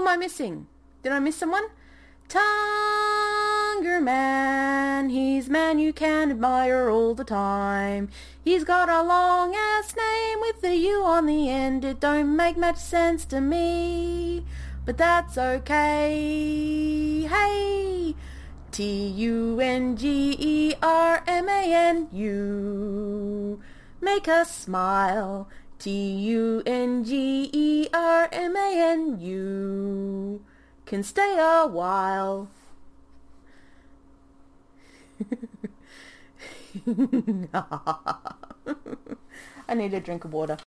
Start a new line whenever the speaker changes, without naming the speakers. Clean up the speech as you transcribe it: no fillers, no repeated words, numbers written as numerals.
am I missing? Did I miss someone? Tunger Man, he's man you can admire all the time. He's got a long-ass name with a U on the end. It don't make much sense to me, but that's okay. Hey! Tungermanu. Make us smile. Tungermanu. Can stay a while. I need a drink of water.